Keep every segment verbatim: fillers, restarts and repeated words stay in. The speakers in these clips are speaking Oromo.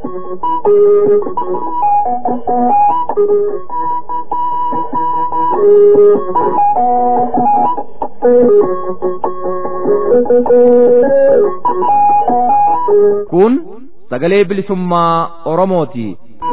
Kun sagalee bilisummaa Oromooti.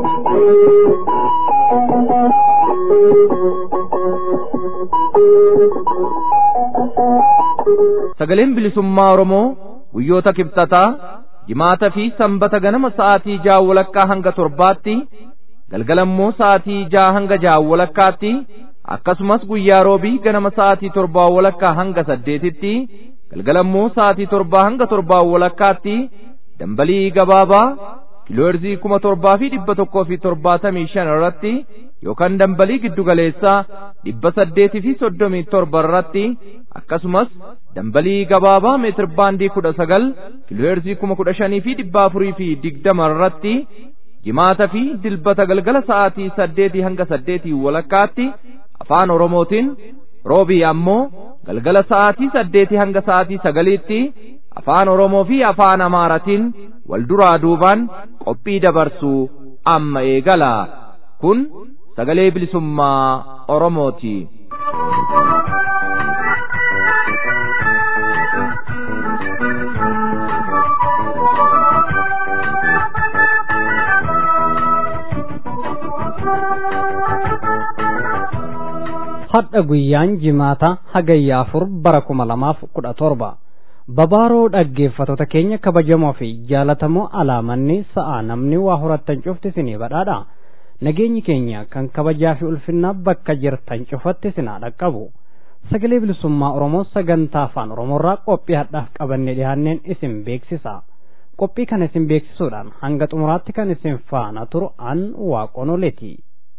Sagaleen bilisummaa Oromoo guyyoota kibxataa jimaata fi sanbata ganama sa'aatii ja'a walakkaa hanga torbaatti, galgalammoo sa'aatii ja'a hanga ja'a walakkaatti, akkasumas guyyaa roobii ganama sa'aatii torbaa walakkaa hanga saddeetitti, galgalammoo sa'aatii torbaa hanga torbaa walakkaatti dambalii gabaabaa kiilooherzii kuma torbaa fi dhibba tokkoo fi torbaatamii shan irratti yookaan dambalii giddugaleessaa dhibba saddeetii fi soddomii torba irratti akkasumas dambalii gabaabaa meetir baandii kudha sagal kiilooherzii kuma kudha shanii fi dhibba afurii fi digdama irratti jimaata fi dilbata galgala sa'aatii saddeetii hanga saddeetii walakkaatti afaan Oromootiin, roobii ammoo galgala sa'aatii saddeetii hanga sa'aatii sagaliitti afaan Oromoo fi afaan Amaaratiin wal duraa duubaan qophii dabarsuu amma eegala. Kun sagalee bilisummaa Oromooti. Hadda guyyaan jimaata hagayya afur bara kuma lamaaf kudha torba. Babaaroo dhaggeeffattoota keenya kabajamoo fi jaalatamoo alaamanni sa'a namni waa horattan cufti isinii badhaadha. Nageenyi keenya kan kabajaa fi ulfinna bakka jirtan cufatti isinaa dhaqqabu. Sagalee bilisummaa Oromoo sagantaa afaan Oromoorraa qophii hadhaaf qabannee dhiyaanneen isin beeksisa. Qophii kana isin beeksisuudhaan hanga xumuraatti kan isin faana turu an Waaqonoleeti.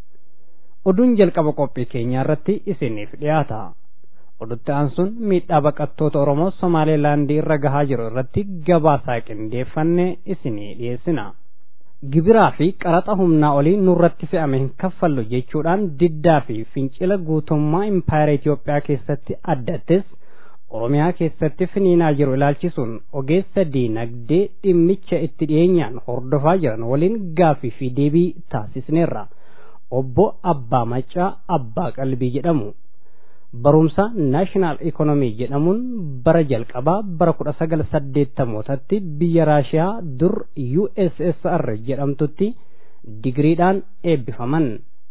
Oduun jalqaba qophii keenyaa irratti isiniif dhiyaata. Odutti aansuun miidhaa baqattoota Oromoo Somaalilaandii irra gahaa jiru irratti gabaasaa qindeeffannee isinii dhiyeessina. Gibiraa fi qaraxa humnaa olii nurratti fe'ame hin kaffallu jechuudhaan diddaa fi fincila guutummaa impaayera Itoophiyaa keessatti addattes Oromiyaa keessatti finiinaa jiru ilaalchisuun ogeessa diinagdee dhimmicha itti dhiyeenyaan hordofaa jiran waliin gaaffii fi deebii taasisneerra. Obbo Abbaa Macaa Abbaa Qalbii jedhamu. Barumsa National Economy jedhamuun bara jalqabaa bara kudha sagal saddeettamootatti biyya Raashiyaa dur U S S R jedhamtutti digiriidhaan eebbifaman.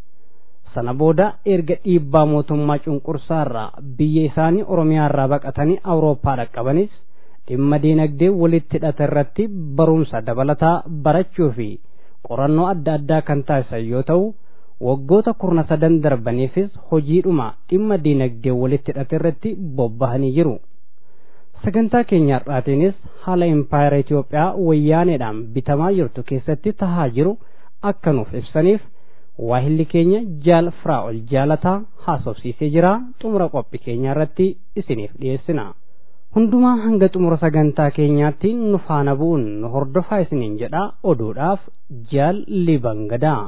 Sana booda erga dhiibbaa mootummaa cunqursaarraa biyya isaanii Oromiyaarraa baqatanii Awurooppaa dhaqqabanis dhimma diinagdee walitti hidhata irratti barumsa dabalataa barachuu fi qorannoo adda addaa kan taasisan yoo ta'u, waggoota kurna sadan darbaniifis hojiidhuma dhimma diinagdee walitti hidhate irratti bobbahanii jiru. Sagantaa keenya har'aatiinis haala impaayera Itoophiyaa wayyaaneedhaan bitamaa jirtu keessatti tahaa jiru akka nuuf ibsaniif waahilli keenya Jaal Firaa'ol Jaalataa haasofsiisee jira. Xumura qophii keenyaa irratti isiniif dhiyeessina. Hundumaa hanga xumura sagantaa keenyaatti nu faana bu'uun nu hordofaa isiniin jedha. Oduudhaaf Jaal Libangadaa.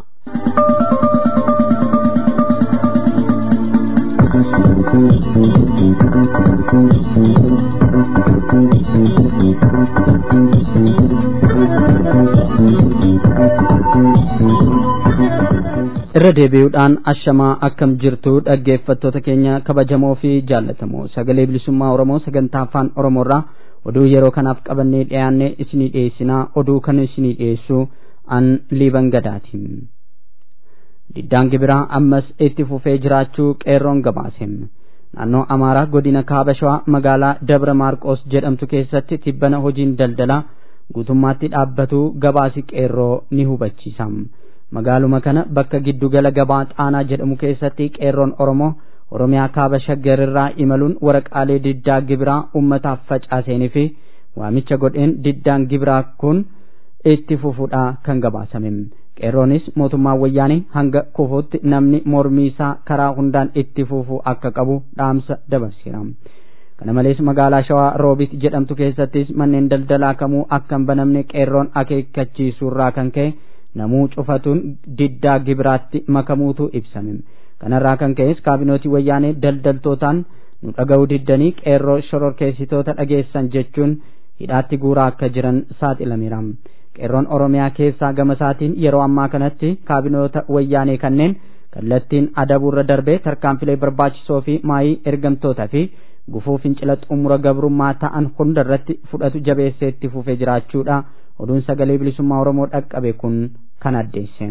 irra deebi'uudhaan ashamaa akkam jirtu dhaggeeffattoota keenya kabajamoo fi jaallatamoo sagalee bilisummaa Oromoo sagantaa afaan Oromoorraa oduu yeroo kanaaf qabannee dhiyaannee isinii dhiyeessinaa. Oduu kana isinii dhiyeessu an Liibangadaati. Diddaan gibiraa ammas itti fufee jiraachuu qeerroon gabaase. Naannoo Amaaraa godina Kaaba Shawaa magaalaa Dabra Maarqos jedhamtu keessatti tibbana hojiin daldalaa guutummaatti dhaabbatu gabaasi qeerroo ni hubachiisa. Magaaluma kana bakka giddugala gabaa Xaanaa jedhamu keessatti qeerroon Oromoo Oromiyaa Kaaba Shaggar irraa imaluun waraqaalee diddaa gibiraa ummataaf facaaseenii fi waamicha godheen diddaan gibiraa kun itti fufuudha kan gabaasame. Qeerroonis mootummaa wayyaanii hanga kufuutti namni mormii isaa karaa hundaan itti fufu akka qabu dhaamsa dabarseera. Kana malees magaalaa Shawaa Roobit jedhamtu keessattis manneen daldalaa kamuu akka hin banamne qeerroon akeekkachiisuurraa kan ka'e namuu cufatuun diddaa gibiraatti makamuutu ibsame. Kanarraa kan ka'es kaabinootii wayyaanee daldaltootaan nu dhaga'uu diddanii qeerroo shororkeessitoota dhageessan jechuun hidhaatti guuraa akka jiran saaxilameera. qeerroon oromiyaa keessaa gama isaatiin yeroo ammaa kanatti kaabinoota wayyaanee kanneen kallattiin adabuurra darbee tarkaanfilee barbaachisoo fi maayii ergamtoota fi gufuu fincila xumura gabrummaa ta'an hunda irratti fudhatu jabeessee itti fufee jiraachuudha oduun sagalee bilisummaa oromoo dhaqqabe kun kan addeesse.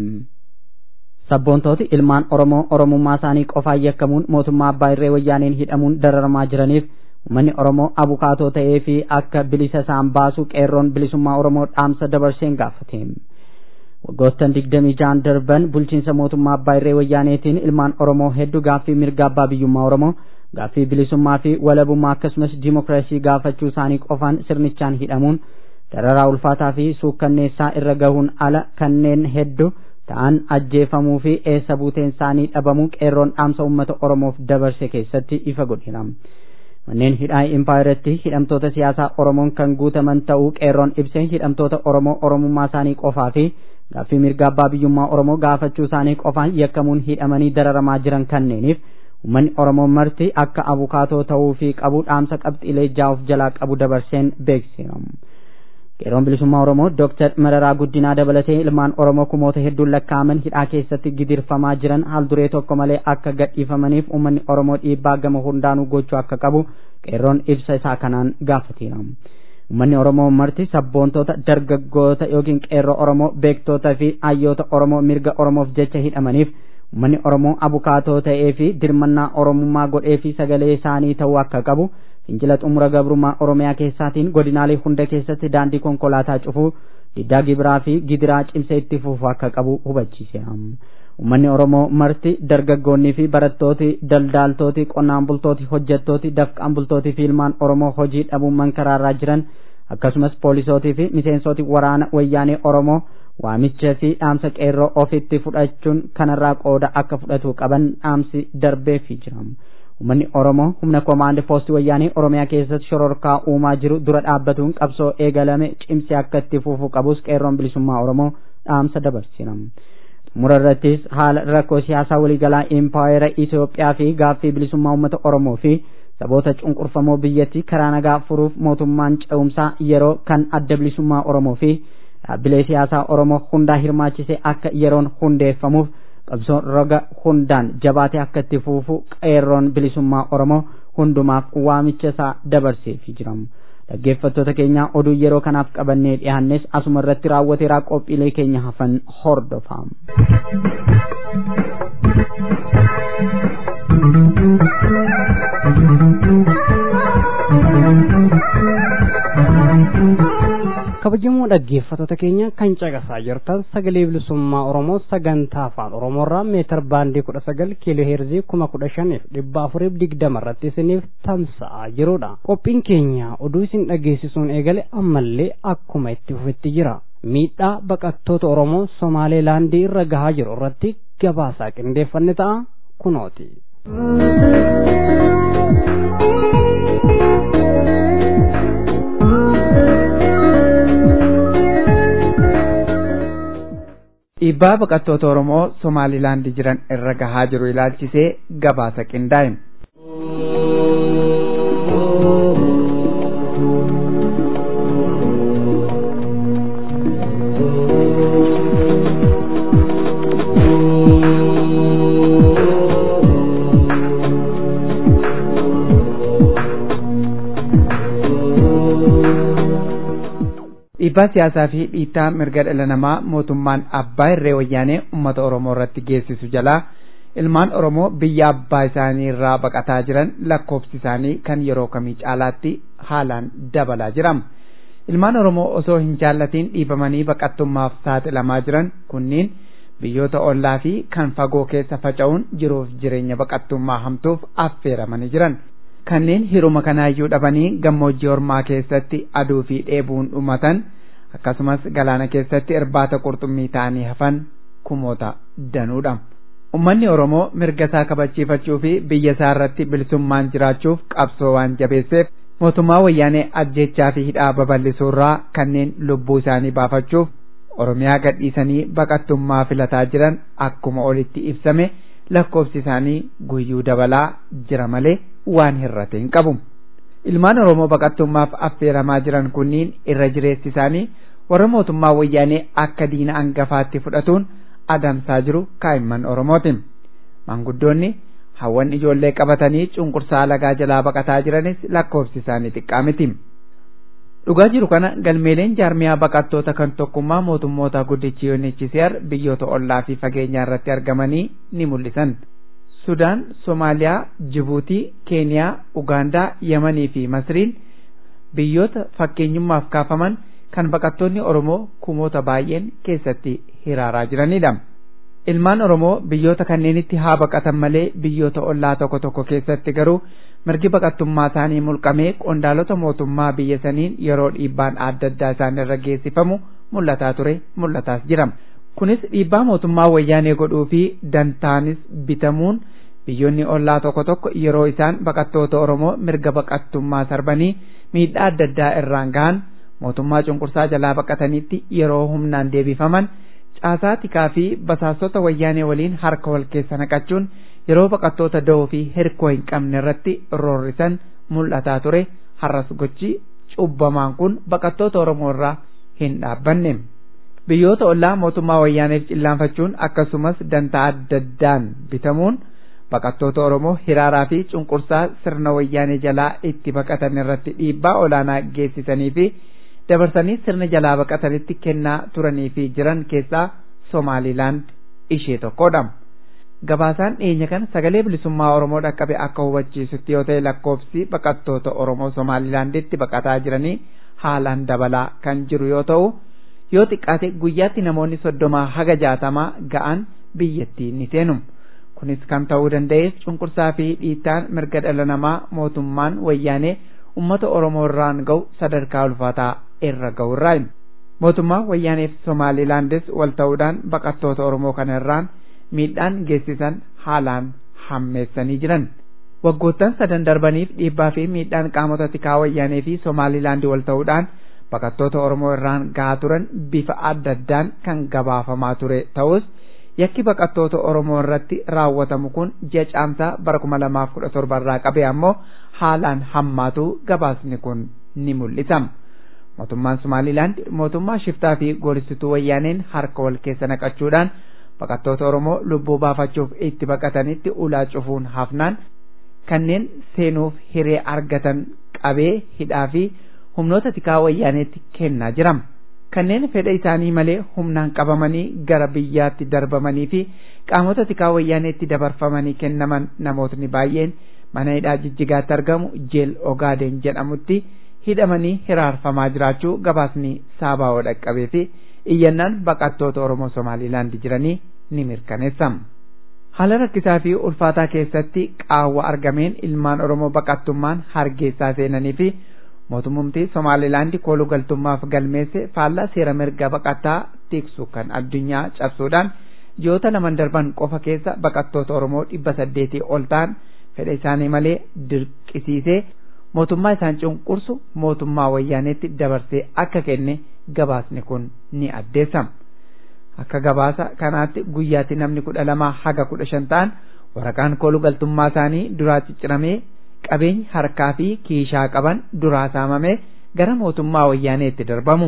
Sabboontooti ilmaan oromoo oromummaa isaanii qofaan yakkamuun mootummaa abbaa irree wayyaaneen hidhamuun dararamaa jiraniif uummanni oromoo abukaatoo ta'ee fi akka bilisa isaan baasu qeerroon bilisummaa oromoo dhaamsa dabarseen gaafate. Waggoottan digdamii ja'an darban bulchiinsa mootummaa abbaa irree wayyaaneetiin ilmaan oromoo hedduu gaaffii mirga abbaa biyyummaa oromoo gaaffii bilisummaa fi walabummaa akkasumas dimokiraasii gaafachuu isaanii qofaan sirnichaan hidhamuun dararaa ulfaataa fi suukkanneessaa irra gahuun ala kanneen hedduu ta'an ajjeefamuu fi eessa buuteen isaanii dhabamuu qeerroon dhaamsa uummata oromoof dabarse keessatti ifa godheera. Manneen hidhaa impaayiratti hidhamtoota siyaasaa oromoon kan guutaman ta'uu qeerroon ibsee hidhamtoota oromoo oromummaa isaanii qofaa fi gaaffii mirga abbaa biyyummaa oromoo gaafachuu isaanii qofaan yakkamuun hidhamanii dararamaa jiran kanneeniif uummanni oromoo marti akka abukaatoo ta'uu fi qabu dhaamsa qabxiilee jaa'uuf jalaa qabu dabarseen beeksiseera. Qeerroon bilisummaa oromoo Dooktar Mararaa Guddinaa dabalatee ilmaan oromoo kumoota hedduun lakkaa'aman hidhaa keessatti gidirfamaa jiran haal duree tokko malee akka gadhiifamaniif uummanni oromoo dhiibbaa gama hundaanuu gochuu akka qabu qeerroon ibsa isaa kanaan gaafateera. Uummanni oromoo marti sabboontoota dargaggoota yookiin qeerroo oromoo beektoota fi hayyoota oromoo mirga oromoof jecha hidhamaniif uummanni oromoo abukaatoo ta'ee fi dirmannaa oromummaa godhee fi sagalee isaanii ta'uu akka qabu fincila xumura gabrummaa oromiyaa keessaatiin godinaalee hunda keessatti daandii konkolaataa cufuu diddaa gibiraa fi gidiraa cimsee itti fufuu akka qabu hubachiiseera. Uummanni oromoo marti dargaggoonnii fi barattooti daldaaltooti qonnaan bultooti hojjettooti dafqaan bultooti fi ilmaan oromoo hojii dhabuun mankaraarraa jiran akkasumas poolisootii fi miseensoti waraana wayyaanee oromoo waamicha fi dhaamsa qeerroo ofitti fudhachuun kanarraa qooda akka fudhatu qaban dhaamsi darbeefii jira. Uummanni oromoo humna koomaandii poostii wayyaanee oromiyaa keessatti shororkaa uumaa jiru dura dhaabbatuun qabsoo eegalame cimsee akka itti fufuu qabus qeerroon bilisummaa oromoo dhaamsa dabarseera. Xumura irrattis haala rakkoo siyaasaa waliigalaa impaayera Itoophiyaa fi gaaffii bilisummaa uummata oromoo fi saboota cunqurfamoo biyyattii karaa nagaa furuuf mootummaan ce'umsaa yeroo kan adda bilisummaa oromoo fi dhaabbilee siyaasaa oromoo hundaa hirmaachisee akka yeroon hundeeffamuuf qabsoon roga hundaan jabaatee akka itti fufu qeerroon bilisummaa oromoo hundumaaf waamicha isaa dabarseefii jira. Dhaggeeffattoota keenya oduu yeroo kanaaf qabannee dhiyaannes asuma irratti raawwateeraa qophiilee keenya hafan hordofaa. kabajamoo dhaggeeffattoota keenya kan caqasaa jirtan sagalee bilisummaa oromoo sagantaa afaan oromoorraa meetar baandii kudha sagal kiiloo heerzii kuma kudha shaniif dhibba afuriif digdama irratti isiniif tamsa'aa jirudha. Qophiin keenya oduu isin dhageessisuun eegale ammallee akkuma itti fufetti jira. Miidhaa baqattoota oromoo Somaaleelaandii irra gahaa jiru irratti gabaasaa qindeeffanne ta'a kunooti. Dhiibbaa baqattoota Oromoo Somaalilaandii jiran irra gahaa jiru ilaalchisee gabaasa qindaa'e. Dhiibbaa siyaasaa fi dhiittaa mirga dhala namaa mootummaan abbaa irree wayyaanee uummata Oromoo irratti geessisu jalaa ilmaan Oromoo biyya abbaa isaanii irraa baqataa jiran lakkoofsi isaanii kan yeroo kamii caalaatti haalaan dabalaa jira. Ilmaan Oromoo osoo hin jaallatiin dhiibamanii baqattummaaf saaxilamaa jiran kunniin biyyoota ollaa fi kan fagoo keessa faca'uun jiruuf jireenya baqattummaa hamtuuf affeeramanii jiran. Kanneen hiruma kanaayyuu dhabanii gammoojjii ormaa keessatti aduu fi dheebuun dhumatan akkasumas galaana keessatti irbaata qurxummii ta'anii hafan kumoota danuudha. Uummanni Oromoo mirga isaa kabachiifachuu fi biyya isaa irratti bilisummaan jiraachuuf qabsoo waan jabeesseef mootummaa wayyaanee ajjechaa fi hidhaa babal'isuurraa kanneen lubbuu isaanii baafachuuf Oromiyaa gadhiisanii baqattummaa filataa jiran akkuma olitti ibsame lakkoofsi isaanii guyyuu dabalaa jira malee waan hir'ate hin qabu. Ilmaan Oromoo baqattummaaf affeeramaa jiran kunniin irra jireessi isaanii warra mootummaa wayyaanee akka diina hangafaatti fudhatuun adamsaa jiru kaa'imman Oromooti. Maanguddoonni hawwan ijoollee qabatanii cunqursaa lagaa jalaa baqataa jiranis lakkoofsi isaanii xiqqaa miti. Dhugaa jiru kana galmeeleen jaarmiyaa baqattoota kan tokkummaa mootummoota guddichi U N H C R biyyoota ollaa fi fageenyaa irratti argamanii ni mul'isan. Sudaan, Somaaliyaa, Jibuutii, Keeniyaa, Ugaandaa, Yemanii fi Masriin biyyoota fakkeenyummaaf kaafaman kan baqattoonni Oromoo kumoota baay'een keessatti hiraaraa jiranidha. Ilmaan Oromoo biyyoota kanneenitti haa baqatan malee biyyoota ollaa tokko tokko keessatti garuu mirgi baqattummaa isaanii mulqamee qondaalota mootummaa biyya saniin yeroo dhiibbaan adda addaa isaan irra geessifamu mul'ataa ture mul'ataas jira. Kunis dhiibbaa mootummaa wayyaanee godhuu fi dantaanis bitamuun biyyoonni ollaa tokko tokko yeroo isaan baqattoota Oromoo mirga baqattummaa sarbanii miidhaa adda addaa irraan gahan mootummaa cunqursaa jalaa baqatanitti yeroo humnaan deebifaman caasaa tikaa fi basaastota wayyaanee waliin harka wal keessa naqachuun yeroo baqattoota da'oo fi hirkoo hin qabne irratti roorrisan mul'ataa ture. Har'as gochi cubbamaan kun baqattoota Oromoo irraa hin dhaabbanne. Biyyoota ollaa mootummaa wayyaaneef cillaanfachuun akkasumas dantaa adda addaan bitamuun baqattoota Oromoo hiraaraa fi cunqursaa sirna wayyaanee jalaa itti baqatan irratti dhiibbaa olaanaa geessisanii fi dabarsanii sirna jalaa baqatanitti kennaa turanii fi jiran keessaa Somaalilaand ishee tokkodha. Gabaasaan dhiyeenya kan sagalee bilisummaa Oromoo dhaqqabe akka hubachiisutti yoo ta'e lakkoofsi baqattoota Oromoo Somaalilaanditti baqataa jiranii haalaan dabalaa kan jiru yoo ta'u yoo xiqqaate guyyaatti namoonni soddomaa haga jaatamaa ga'an biyyattii ni seenu. Kunis kan ta'uu danda'eef cunqursaa fi dhiittaan mirga dhala namaa mootummaan wayyaanee ummata Oromoo irraan ga'u sadarkaa ulfaataa irra ga'urraayi. Mootummaa wayyaaneef Somaalilaandis wal ta'uudhaan baqattoota Oromoo kana irraan miidhaan geessisan haalaan hammeessanii jiran. Waggoottan sadan darbaniif dhiibbaa fi miidhaan qaamota tikaa wayyaanee fi Somaalilaandi wal ta'uudhaan baqattoota Oromoo irraan gahaa turan bifa adda addaan kan gabaafamaa ture ta'us yakki baqattoota Oromoo irratti raawwatamu kun ji'a caamsaa bara kuma lamaaf kudha torba irraa qabee ammoo haalaan hammaatu gabaasni kun ni mul'isa. Mootummaan Somaalilaand mootummaa shiftaa fi goolisituu wayyaaneen harka wal keessa naqachuudhaan baqattoota Oromoo lubbuu baafachuuf itti baqatanitti ulaa cufuun hafnaan kanneen seenuuf hiree argatan qabee hidhaa fi humnoota tikaa wayyaaneetti kennaa jira. Kanneen fedha isaanii malee humnaan qabamanii gara biyyaatti darbamanii fi qaamota tikaa wayyaaneetti dabarfamanii kennaman namootni baay'een mana hidhaa Jijjigaatti argamu jeel Ogaaden jedhamutti hidhamanii hiraarfamaa jiraachuu gabaasni Saabaa'oo dhaqqabee fi iyyannaan baqattoota Oromoo Somaalilaand jiranii ni mirkaneessa. Haala rakkisaa fi ulfaataa keessatti qaawwa argameen ilmaan Oromoo baqattummaan hargeessaa seenanii fi mootummumti Somaalilaand kooluu galtummaaf galmeesse faallaa seera mirga baqataa tiksu kan addunyaa cabsuudhaan ji'oota laman darban qofa keessa baqattoota Oromoo dhibba saddeetii ol ta'an fedha isaanii malee dirqisiisee mootummaa isaan cunqursu mootummaa wayyaaneetti dabarsee akka kenne gabaasni kun ni addeessa. Akka gabaasa kanaatti guyyaatti namni kudha lama haga kudha shan ta'an waraqaan kooluu galtummaa isaanii duraa cicciramee qabeenyi harkaa fi kiishaa qaban duraa saamamee gara mootummaa wayyaaneetti darbamu.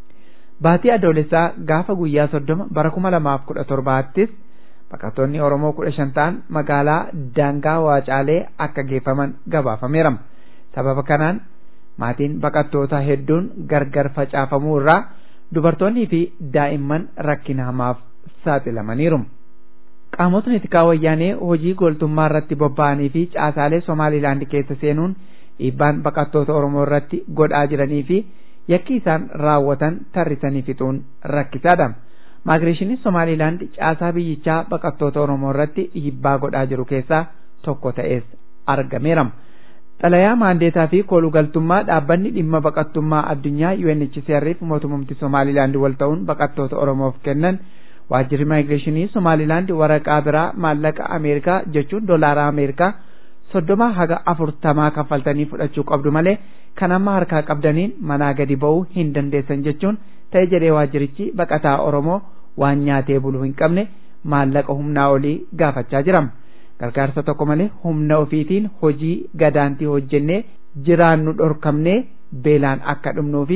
Baatii adoolessaa gaafa guyyaa soddoma bara kuma lamaaf kudha torbaattis baqattoonni Oromoo kudha shan ta'an magaalaa daangaa Waacaalee akka geeffaman gabaafameera. Sababa kanaan maatiin baqattoota hedduun gargar facaafamuu irraa dubartoonnii fi daa'imman rakkina hamaaf saaxilamaniiru. Qaamotni tikaa wayyaanee hojii gooltummaa irratti bobba'anii fi caasaalee Somaalilaand keessa seenuun dhiibbaan baqattoota Oromoo irratti godhaa jiranii fi yakki isaan raawwatan tarrisanii fixuun rakkisaadha. Maagireeshiniin Somaalilaand caasaa biyyichaa baqattoota Oromoo irratti dhiibbaa godhaa jiru keessaa tokko ta'es argameera. Xalayaa maandeetaa fi koolugaltummaa dhaabbanni dhimma baqattummaa addunyaa U N H C R fi mootummumti Somaalilaand wal ta'uun baqattoota Oromoof kennan waajjirri maagireeshinii Somaalilaand waraqaa biraa maallaqa Ameerikaa jechuun doolaara Ameerikaa soddoma haga afurtamaa kaffaltanii fudhachuu qabdu malee kan amma harkaa qabdaniin manaa gadi ba'uu hin dandeessan jechuun ta'e jedhee waajjirichi baqataa Oromoo waan nyaatee buluu hin qabne maallaqa humnaa olii gaafachaa jira. Gargaarsa tokko malee humna ofiitiin hojii gadaantii hojjennee jiraannu dhorkamnee beelaan akka dhumnuu fi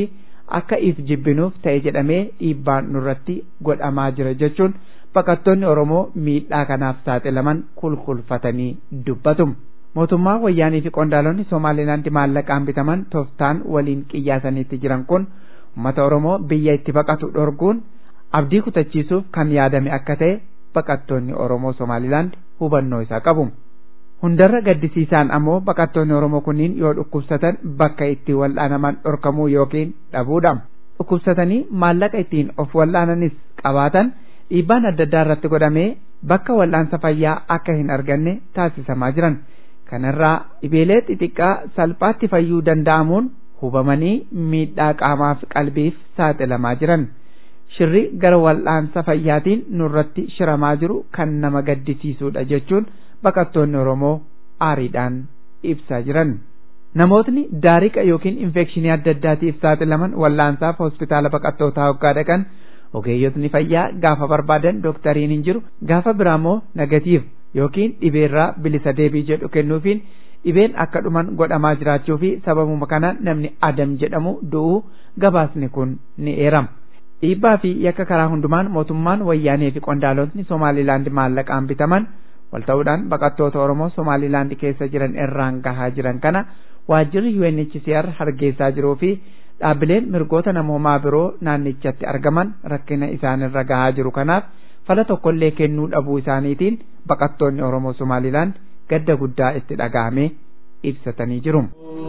akka if jibbinuuf ta'e jedhamee dhiibbaan nurratti godhamaa jira jechuun baqattoonni Oromoo miidhaa kanaaf saaxilaman kulkulfatanii dubbatu. Mootummaa wayyaanii fi qondaalonni Somaalilaandi maallaqaan bitaman tooftaan waliin qiyyaasaniitti jiran kun uummata Oromoo biyya itti baqatu dhorkuun abdii kutachiisuuf kan yaadame akka ta'e baqattoonni Oromoo Somaalilaand hubannoo isaa qabu. Hundarra gaddisiisaan ammoo baqattoonni Oromoo kunniin yoo dhukkubsatan bakka itti wal'aanaman dhorkamuu yookiin dhabuudha. Dhukkubsatanii maallaqa ittiin of wal'aananis qabaatan dhiibbaan adda addaa irratti godhamee bakka wal'aansa fayyaa akka hin arganne taasisamaa jiran. Kanarraa dhibeelee xixiqqaa salphaatti fayyuu danda'amuun hubamanii miidhaa qaamaaf qalbiif saaxilamaa jiran. Shirri gara wal'aansa fayyaatiin nurratti shiramaa jiru kan nama gaddisiisuudha jechuun baqattoonni Oromoo aariidhaan ibsaa jiran. Namootni daariqa yookiin infekshinii adda addaatiif saaxilaman wal'aansaaf hospitaala baqattootaa hoggaa dhaqan ogeeyyotni fayyaa gaafa barbaadan dooktariin hin jiru, gaafa biraammoo negatiiv yookiin dhibeerraa bilisa deebii jedhu kennuufiin dhibeen akka dhuman godhamaa jiraachuu fi sababuma kana namni Adam jedhamu du'uu gabaasni kun ni eerama. Dhiibbaa fi yakka karaa hundumaan mootummaan wayyaanee fi qondaalotni Somaalilaand maallaqaan bitaman wal ta'uudhaan baqattoota Oromoo Somaalilaand keessa jiran irraan gahaa jiran kana waajjirri U N H C R hargeysaa jiruu fi dhaabbileen mirgoota namoomaa biroo naannichatti argaman rakkina isaanirra gahaa jiru kanaaf fala tokkollee kennuu dhabuu isaaniitiin baqattoonni Oromoo Somaalilaand gadda guddaa itti dhaga'ame ibsatanii jiru.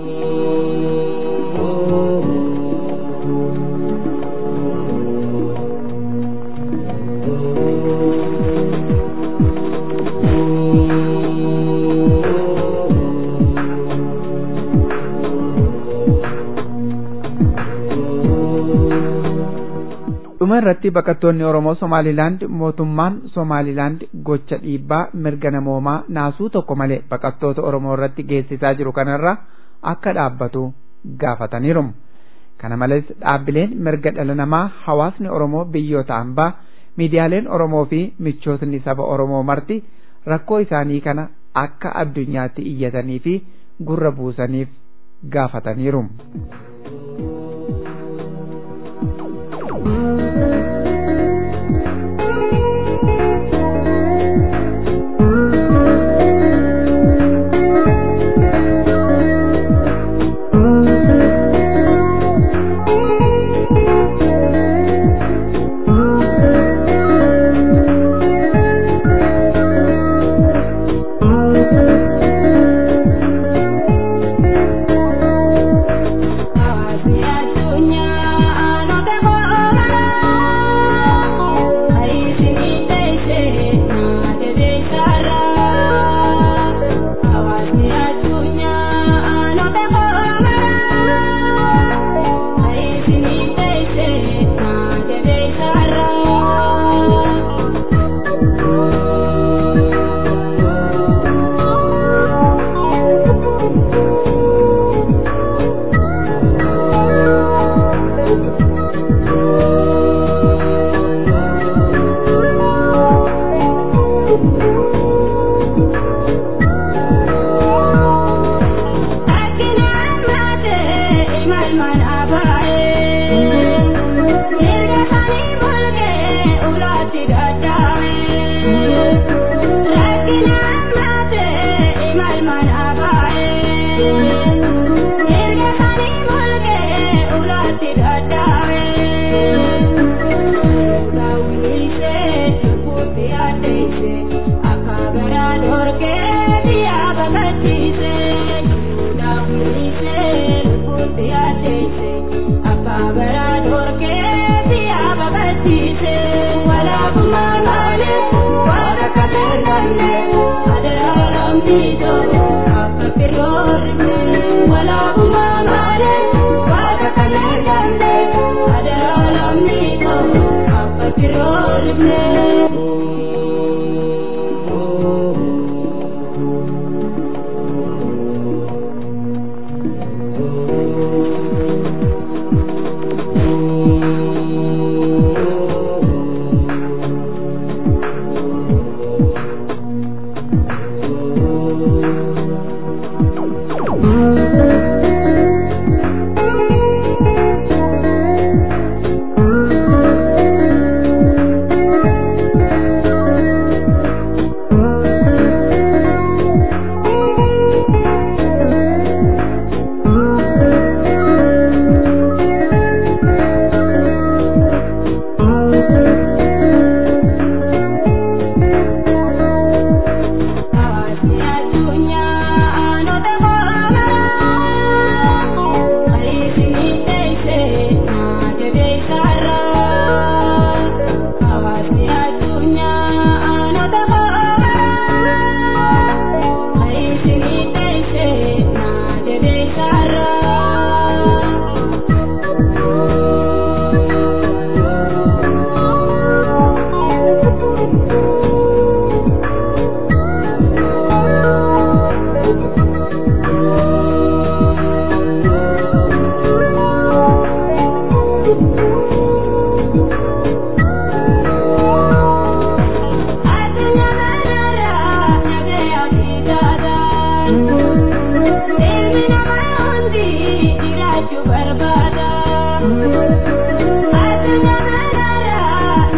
Dhuma irratti baqattoonni Oromoo Somaalilaand mootummaan Somaalilaand gocha dhiibbaa mirga namoomaa naasuu tokko malee baqattoota Oromoo irratti geessisaa jiru kanarra akka dhaabbatu gaafataniiru. Kana malees dhaabbileen mirga dhala namaa hawaasni Oromoo biyyoota hambaa miidiyaaleen Oromoo fi michootni saba Oromoo marti rakkoo isaanii kana akka addunyaatti iyyatanii fi gurra buusaniif gaafataniiru.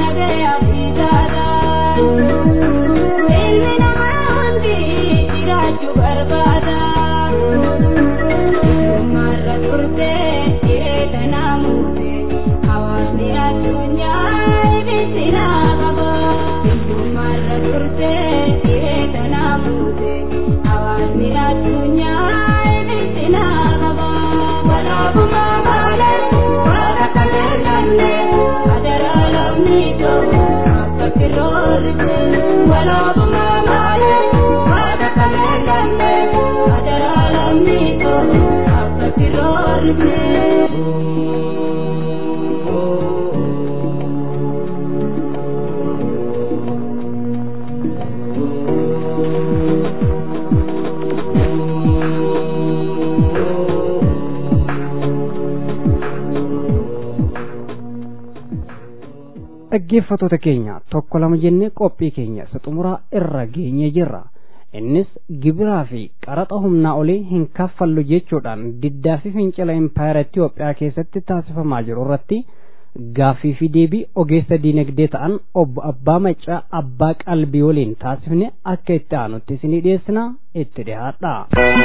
dhaggeeffattoota keenya tokko lama jennee qophii keenya isa xumuraa irra geenyee jirra. Innis gibiraa fi qaraxa humnaa olii hin kaffallu jechuudhaan diddaa fi fincila impaayera Itoophiyaa keessatti taasifamaa jiru irratti gaaffii fi deebii ogeessa diinagdee ta'an obbo Abbaa Maccaa Abbaa Qalbii waliin taasifne akka itti aanutti isinii dhiyeessina itti dhiyaadha.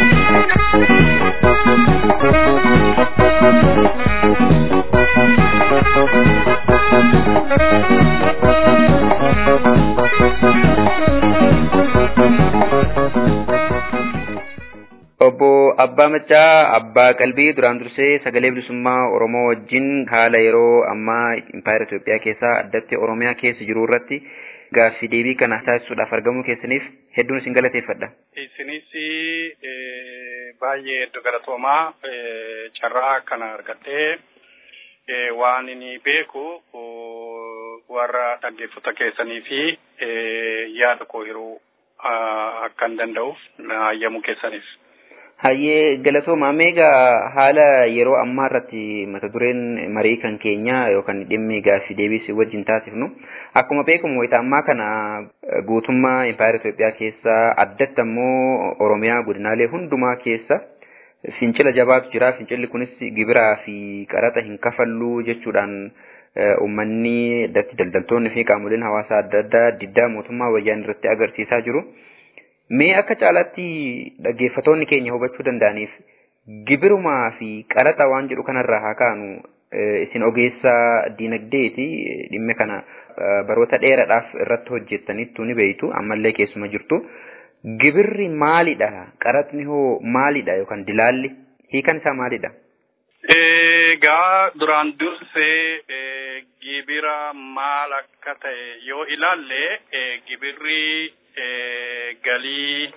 Obbo Abbaa Maccaa Abbaa Qalbii duraan dursee sagalee bilisummaa Oromoo wajjin haala yeroo ammaa impaayera Itoophiyaa keessaa addatti Oromiyaa keessa jiru irratti gaaffii deebii kana taasisuudhaaf argamuu keessaniif hedduun isin galateeffadha. Isinis baay'ee hedduu galatoomaa carraa kana argattee waan inni beeku warra dhaggeeffata keessanii fi yaada koo hiruu akka hin danda'uuf hayyamuu keessaniif. Hayyee galatooma meegaa haala yeroo ammaa irratti mata dureen marii kan keenya yookaan dhimmi gaaffii deebii wajjin taasifnu akkuma beekamu wayita ammaa kana guutummaa impaayera Itoophiyaa keessa addatti ammoo Oromiyaa godinaalee hundumaa keessa fincila jabaatu jira. Fincilli kunis gibiraa fi qaraxa hin kafalluu jechuudhaan uummanni addatti daldaltoonni fi qaamoleen hawaasaa adda addaa diddaa mootummaa wayyaanee irratti agarsiisaa jiru. Mee akka caalaatti dhaggeeffatoonni keenya hubachuu danda'aniif gibirumaa fi qaraxa waan jedhu kanarraa haa kaanu isin ogeessa diinagdeeti dhimma kana baroota dheeraadhaaf irratti hojjettaniittu ni beektu ammallee keessuma jirtu. Gibirri maalidha? Qaraxni hoo maalidha yookaan dilaalli hiikan isaa maalidha? Egaa duraan dursee gibira maal akka ta'e yoo ilaalle gibirri galii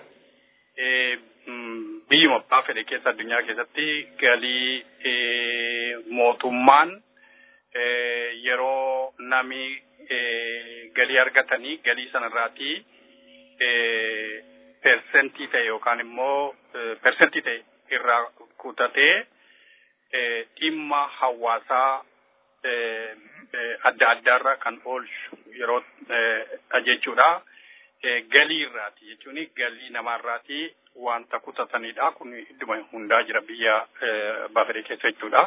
biyyuma abbaa fedhe keessa addunyaa keessatti galii mootummaan yeroo nami galii argatanii galii sanarraatii persentii ta'e yookaan immoo persentii ta'e irraa kutatee dhimma hawaasaa adda addaarra kan oolchu yeroo jechuudha. Galii irraati jechuun galii namaarraati wanta kutatanidha. Kun idduma hundaa jira biyya abbaa fedhe keessa jechuudha.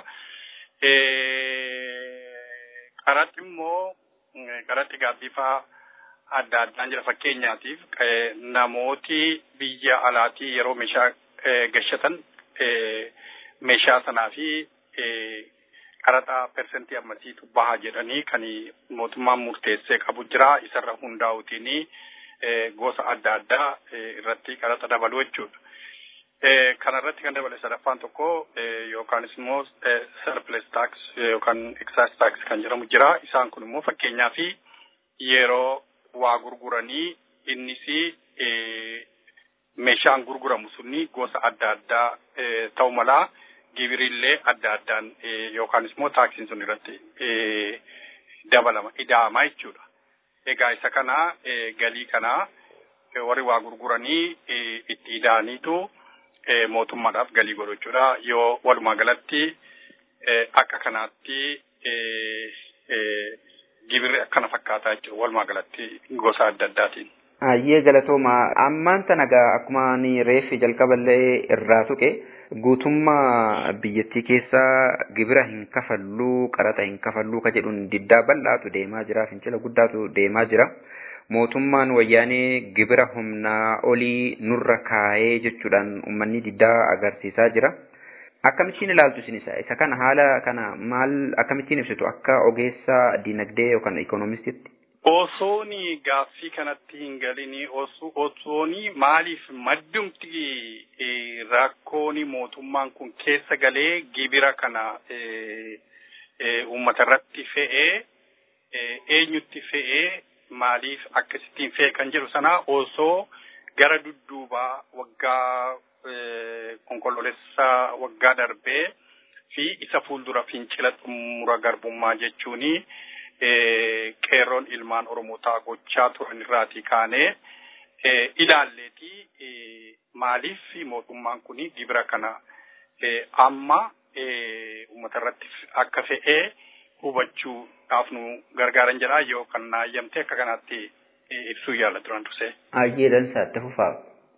Qaraxi immoo qaraxi gaabbiifaa adda addaan jira. Fakkeenyaatiif namooti biyya alaatii yeroo meeshaa gashatan meeshaa sanaa fi qaraxa persentii ammasiitu baha jedhanii kan mootummaan murteessee qabu jira. Isarra hundaa'uutiini gosa adda addaa irratti qaraxa dabalu jechuudha. Kana irratti kan dabale sadaffaan tokko yookaan immoo surplus tax yookaan excise tax kan jedhamu jira. Isaan kun immoo fakkeenyaa fi yeroo waa gurguranii innis meeshaan gurguramu sunni gosa adda addaa ta'u mala gibirillee adda addaan yookaan immoo taaksiin sun irratti dabalama ida'ama jechuudha. Egaa isa kana galii kana warri waa gurguranii itti ida'aniitu mootummaadhaaf galii godhu jechuudha. Yoo walumaa galatti akka kanaatti gibirri akkana fakkaataa jechuudha walumaa galatti gosa adda addaatiin. Ayyee galatooma ammaan tana gaa akkuma ni reeffi jalqaballee irraa tuqe guutummaa biyyattii keessa gibira hin kafalluu qaraxa hin kafalluu ka jedhuun diddaa bal'aatu deemaa jira fincila guddaatu deemaa jira mootummaan wayyaanee gibira humnaa olii nurra kaayee jechuudhaan uummanni diddaa agarsiisaa jira akkamittiin ilaaltu isin isa isa kana haala kana maal akkamittiin ibsitu akka ogeessa dinagdee yookaan ikoonomistitti Osooni gaaffii kanatti hin galini osooni maaliif maddumti rakkooni mootummaan kun keessa galee gibira kana uummata irratti fe'ee eenyutti fe'ee maaliif akkasittiin fe'e kan jedhu sana osoo gara dudduubaa waggaa konkoloolessa waggaa darbee fi isa fuuldura fincila xumura garbummaa jechuuni. Qeerroon ilmaan Oromootaa gochaa turan irraatii kaanee ilaalleeti maaliif mootummaan kun gibira kana amma uummata irratti akka fe'ee hubachuudhaaf nu gargaaran jedha yoo kan naayyamte akka kanatti ibsuu yaala turan ture. Ayyeedhan isaatti fufaa.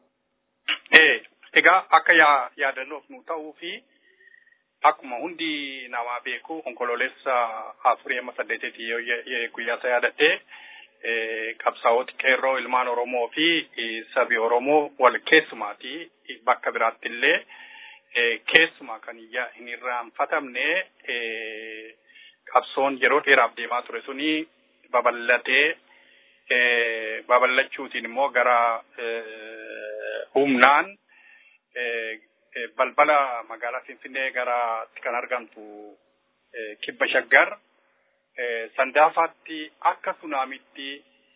Egaa akka yaadannoof nu ta'uu fi akkuma hundi nama beeku onkoloolessa afurii amma saddeeteeti guyyaa isaa yaadatte qabsaa'ooti qeerroo ilmaan Oromoo fi sabi Oromoo wal keessumaati bakka biraatti illee keessumaa kan hin irraanfatamne qabsoon yeroo dheeraaf deemaa ture suni babal'atee babal'achuutiin immoo gara humnaan balbala magaalaa Finfinnee gara kan argamtu kibba shaggar sandaafaatti akka sunaamitti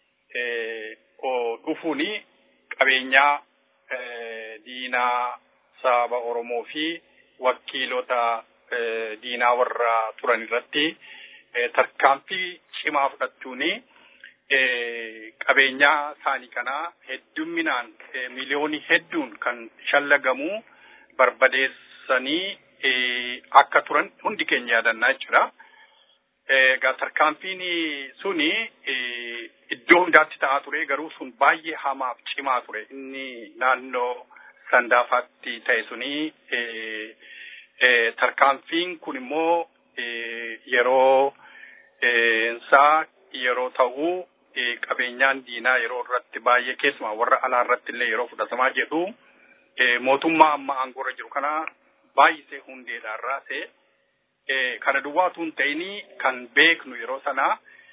dhufuuni qabeenyaa diinaa saba Oromoo fi wakiilota diinaa warra turan irratti tarkaanfii cimaa fudhachuuni qabeenyaa isaanii kana heddumminaan miliyoonii hedduun kan shallagamu barbadeessanii akka turan hundi keenya yaadannaa jechuudha. Egaa tarkaanfiin suni iddoo hundaatti ta'aa ture garuu sun baay'ee hamaaf cimaa ture. Inni naannoo sandaafaatti ta'e suni tarkaanfiin kun immoo yeroo isaa yeroo ta'u qabeenyaan diinaa yeroo irratti baay'ee keessumaa warra alaa irratti illee yeroo fudhatamaa jedhu mootummaa amma aangoorra jiru kana baay'isee hundeedhaan raasee kana duwwaatu hin ta'ini kan beeknu yeroo sana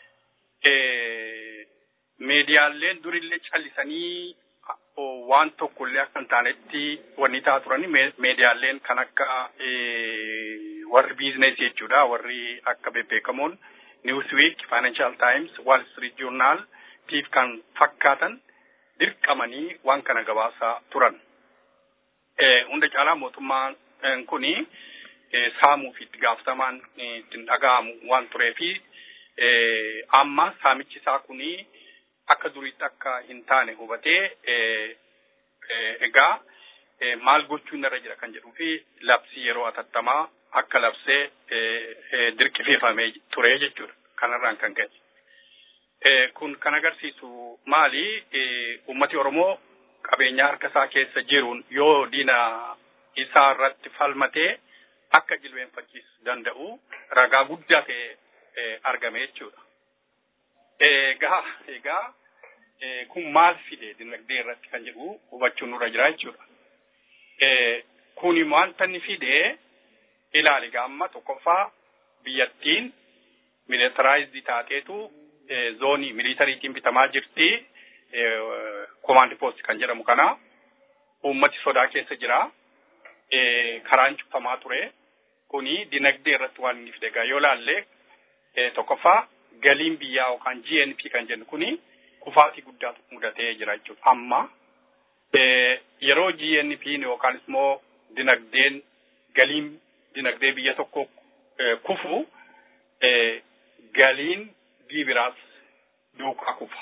meediyaaleen durillee callisanii waan tokkollee akka hin taanetti wanni ta'aa turani meediyaaleen kan akka warri biizineesii jechuudha warri akka beekamoon Newsweek, Financial Times, Wall Street Journal tiif kan fakkaatan dirqamanii waan kana gabaasaa turan. Hunda caalaa mootummaan kuni saamuu fi itti gaafatamaan ittiin dhaga'amu waan tureefi amma saamichi isaa kuni akka duriitti akka hin taane hubatee egaa maal gochuun irra jira kan jedhuu fi labsii yeroo atattamaa akka labsee dirqisiifamee ture jechuudha. Kanarraan kan ka'e. Kun kan agarsiisu maali? Uummati Oromoo qabeenyaa harka isaa keessa jiruun yoo diina isaa irratti falmatee akka jilbeenfachiisuu danda'u ragaa guddaa ta'e argame jechuudha. Egaa egaa kun maal fide dinagdee irratti kan jedhu hubachuun nurra jira jechuudha. Kuni wanta inni fide ilaali gaamma tokkoffaa biyyattiin militaraayizii taateetu zoonii militariitiin bitamaa jirti. Command post kan jedhamu kana uummati sodaa keessa jira. Karaan cufamaa ture. Kuni dinagdee irratti waan inni fide yoo laalle tokkoffaa galiin biyyaa yookaan G N P kan jennu kuni kufaatii guddaatu mudatee jira jechuudha. Amma yeroo G N P yookaan immoo dinagdeen galiin dinagdee biyya tokko kufu galiin gibiraas duukaa kufa.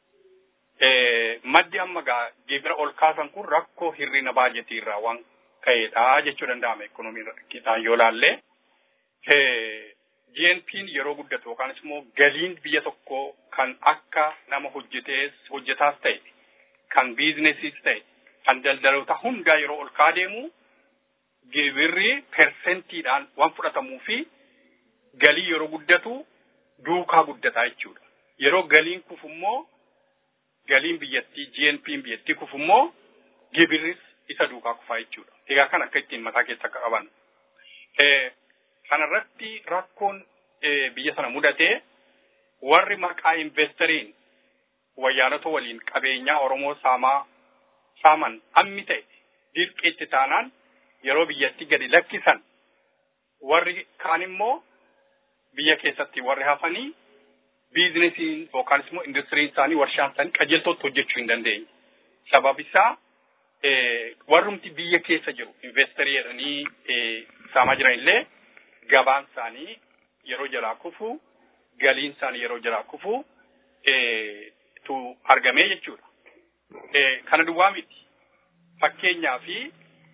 Maddi amma gaa gibira ol kaasan kun rakkoo hirrina baajetii irraa waan ka'eedha jechuu danda'ama ekonomii keessaan yoo laalle. G N P yeroo guddatu yookaan immoo galiin biyya tokko kan akka nama hojjetees hojjetaas ta'e kan biizinesiis ta'e kan daldaloota hundaa yeroo ol kaa deemu gibirri persentiidhaan waan fudhatamuu fi galii yeroo guddatu duukaa guddataa jechuudha. Yeroo galiin kufummoo galiin biyyattii G N P biyyattii kufummoo gibirris isa duukaa kufaa jechuudha. Egaa kan akka ittiin mataa keessa akka qaban. Kanarratti rakkoon biyya sana mudatee warri maqaa investariin wayyaanota waliin qabeenyaa Oromoo saamaa saaman ammi ta'e dirqiitti taanaan yeroo biyyatti gadi lakkisan warri kaan immoo biyya keessatti warri hafanii biizinesiin yookaan immoo industiriin isaanii warshaan isaanii qajeeltootti hojjechuu hin dandeenye. Sababni isaa warrumti biyya keessa jiru investarii jedhanii saamaa jiran illee gabaan isaanii yeroo jalaa kufu galiin isaanii yeroo jalaa kufu tu argamee jechuudha. Kana duwwaa miti. Fakkeenyaa fi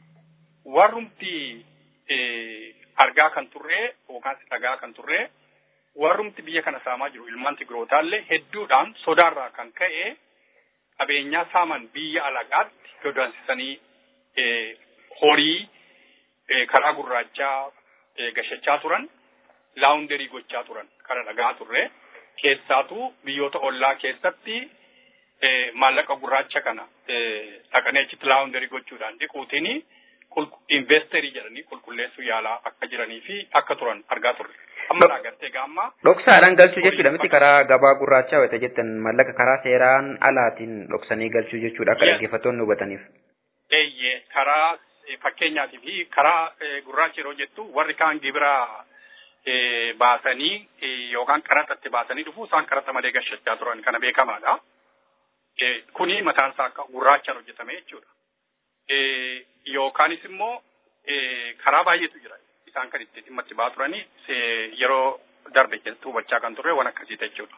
warrumti argaa kan turre yookaan dhagaa kan turre warrumti biyya kana saamaa jiru ilmaan Tigrootaallee hedduudhaan sodaarraa kan ka'e qabeenyaa saaman biyya alagaatti godansisanii horii karaa gurraachaa gashachaa turan laawundarii gochaa turan kana dhagaa turre keessaatu biyyoota ollaa keessatti maallaqa gurraacha kana dhaqanii achitti laawundarii gochuudhaan dhiquutiin investerii jedhanii qulqulleessuu yaalaa akka jiranii fi akka turan argaa turre. Amma agartee gaamma dhoksaadhaan galchuu jechuudha miti karaa gabaa gurraachaa wayita jettan maallaqa karaa seeraan alaatiin dhoksanii galchuu jechuudha akka dhaggeeffattoonni hubataniif. Eeyyee karaa fakkeenyaatii fi karaa gurraacha yeroo jettu warri kaan gibira baasanii yookaan qaraxatti baasanii dhufu isaan qaraxa malee gashachaa turan kana beekamaadha. Kuni mataan isaa akka gurraachaan hojjetame jechuudha. Yookaanis immoo karaa baay'eetu jira. Isaan kan itti dhimma itti ba'aa turanii yeroo darbe keessatti hubachaa kan turre waan akkasii jechuudha.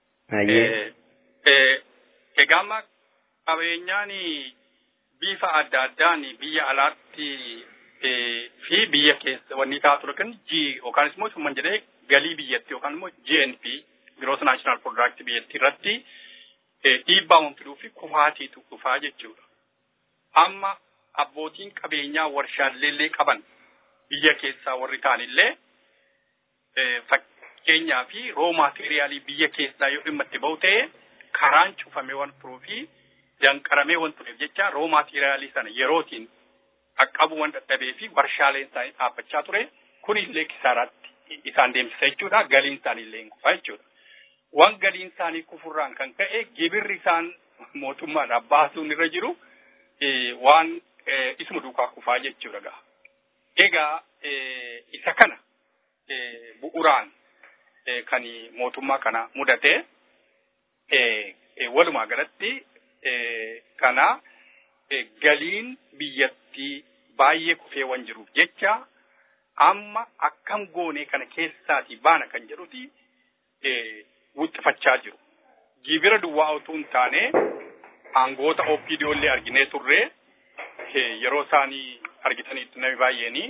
Egaa amma qabeenyaan bifa adda addaan biyya alaatti fi biyya keessa wanni ta'a ture kan G yookaan immoo summan jedhee galii biyyatti yookaan immoo G N P Gross National Product biyyatti irratti dhiibbaa waan fiduu fi kufaatiitu dhufaa jechuudha. Amma abbootiin qabeenyaa warshaalee qaban biyya keessaa warri ta'anillee fakkeenyaa fi roo maateriaalii biyya keessaa yoo dhimma itti ba'u ta'e karaan cufamee waan turuu fi danqaramee waan tureef jecha roo maateriaalii sana yerootiin qaqqabu waan dadhabee fi warshaaleen isaanii dhaabbachaa ture kunillee kisaaraatti isaan deemsisa jechuudha. Galiin isaaniillee hin kufa jechuudha. Waan galiin isaanii kufurraan kan ka'e gibirri isaan mootummaadhaaf baasuun irra jiru waan isuma duukaa kufaa jechuudha gaa. Egaa isa kana bu'uraan kan mootummaa kana mudate walumaa galatti kana galiin biyyattii baay'ee kufee waan jiruuf jecha amma akkam goonee kana keessaatii baana kan jedhuti wuxxifachaa jiru. Gibira duwwaa utuu hin taane aangoota O P D O illee arginee turre yeroo isaanii argitanitti namni baay'eeni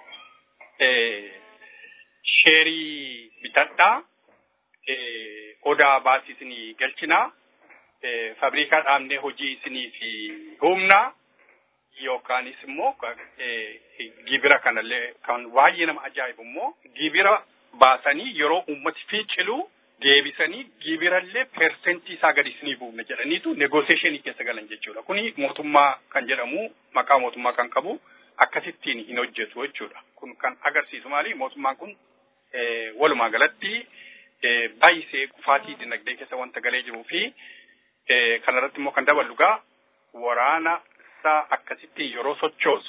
sheerii bitadhaa odaa baasii isinii galchinaa fabriikaa dhaabnee hojii isinii fi humnaa yookaanis immoo gibira kanallee kan baay'ee nama ajaa'ibu immoo gibira baasanii yeroo uummati fiicilu deebisanii gibirallee persentii isaa gadi isinii buufna jedhaniitu negotiationii keessa galan jechuudha. Kuni mootummaa kan jedhamu maqaa mootummaa kan qabu akkasittiin hin hojjetu jechuudha. Kun kan agarsiisu maali mootummaan kun walumaa galatti baay'isee kufaatii dinagdee keessa wanta galee jiruu fi kanarratti immoo kan dabalugaa waraana isaa akkasitti yeroo sochoosu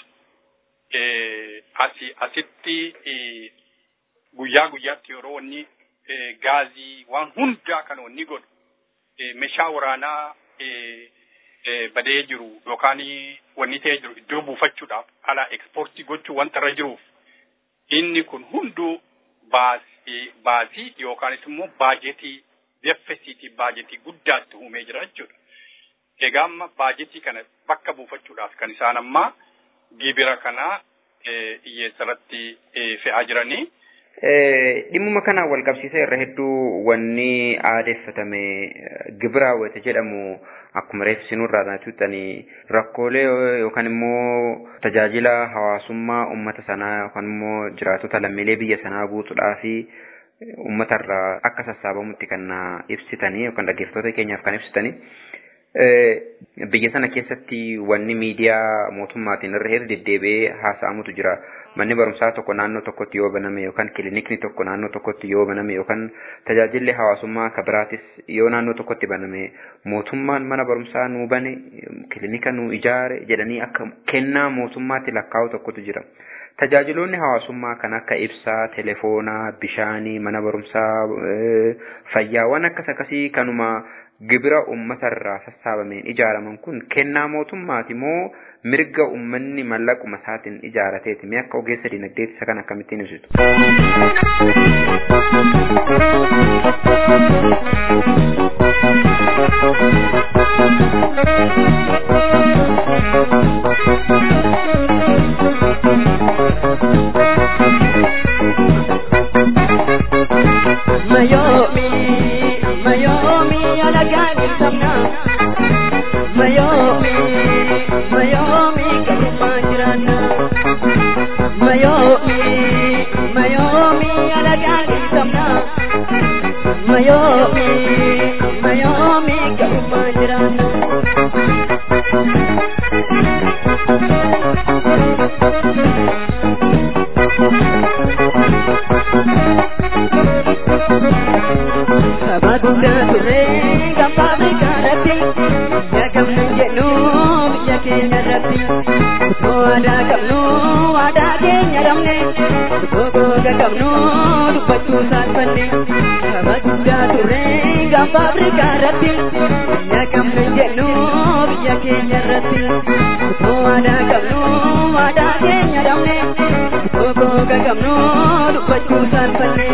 asi asitti guyyaa guyyaatti yeroo wanni gaazii waan hundaa kan wanni godhu meeshaa waraanaa badee jiru yookaan wanni ta'ee jiru iddoo buufachuudhaaf alaa ekspoortii gochuu wanta irra jiruuf inni kun hunduu baasii baasii yookaanis immoo baajetii deficit baajetii guddaatti uumee jira jechuudha. Egaa amma baajetii kana bakka buufachuudhaaf kan isaan amma gibira kana hiyyeessarratti fe'aa jiranii Dhimmuma kanaan wal qabsiisee irra hedduu wanni aadeffatame gibira wayita jedhamu akkuma reefsinurraa naatutanii rakkoolee yookaan immoo tajaajila hawaasummaa uummata sanaa yookaan immoo jiraatota lammiilee biyya sanaa guutuudhaa fi uummatarraa akka sassaabamutti kan ibsitanii yookaan dhaggeeffattoota keenyaaf kan ibsitanii. Biyya sana keessatti wanni miidiyaa mootummaatiin irra hedduu deddeebi'ee haasa'amutu jira. Manni barumsaa tokko naannoo tokkotti yoo baname yookaan kilinikni tokko naannoo tokkotti yoo baname yookaan tajaajilli hawaasummaa kabiraatis yoo naannoo tokkotti baname mootummaan mana barumsaa nuu bane kilinika nuu ijaare jedhanii akka kennaa mootummaatti lakkaa'u tokkotu jira. Tajaajiloonni hawaasummaa kan akka ibsaa, telefoonaa, bishaanii, mana barumsaa, fayyaawwan akkas akkasii kanuma gibira uummatarraa sassaabameen ijaaraman kun kennaa mootummaati moo mirga uummanni mallaquma isaatiin ijaarateeti? Mee akka ogeessa dinagdeetti isa kan akkamittiin ibsitu? Mayomi, Mayomi, alagani samna. Mayomi, Mayomi, karumanjirana. Mayomi, Mayomi, alagani samna. Mayomi, Mayomi, karumanjirana. Sabadunda ture gambabe karati yagam nangenu yake nyarati to ada kamnu ada ke nyaramne to go gakamnu dupatu sanpanne sabadunda ture gambabe karati yagam nangenu yake nyarati to ada kamnu ada ke nyaramne to go gakamnu dupatu sanpanne.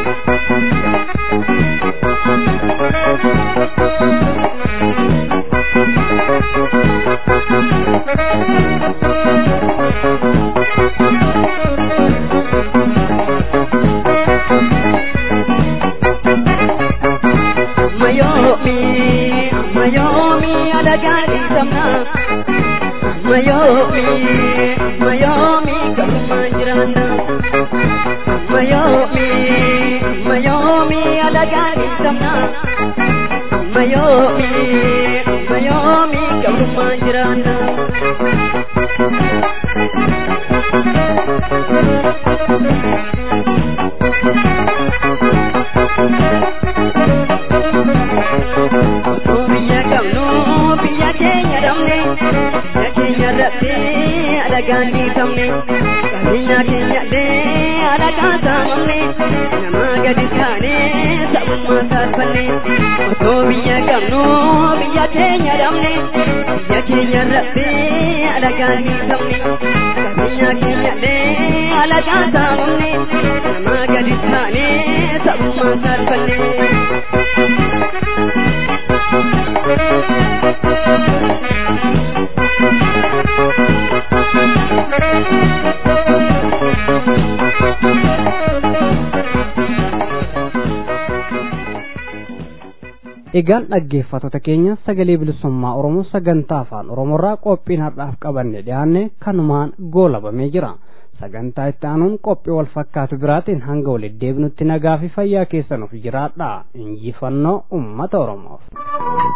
Mayomi, Mayomi, alagani samna. Mayomi, Mayomi, karumanjirana. Mayomi, Mayomi, alagani samna. Mayomi, Mayomi, karumanjirana. Biya kamnu, biya kenya ramne, biya kenya rati, alagani samne. Biya kenya de, alagata mamne, nama gadisane, sabuma sarpane. Biya kamnu, biya kenya ramne, biya kenya rati, alagani samne. Biya kenya de, alagata mamne, nama gadisane, sabuma sarpane. Egaan dhaggeeffattoota keenya sagalee bilisummaa Oromoo sagantaa afaan Oromoorraa qophiin har'aaf qabanne dhiyaanne kanumaan goolabamee jira. Sagantaa itti aanuun qophii wal fakkaatu biraatiin hanga walitti deebinutti nagaa fi fayyaa keessanuuf jiraadha. Injifannoo uummata Oromoof.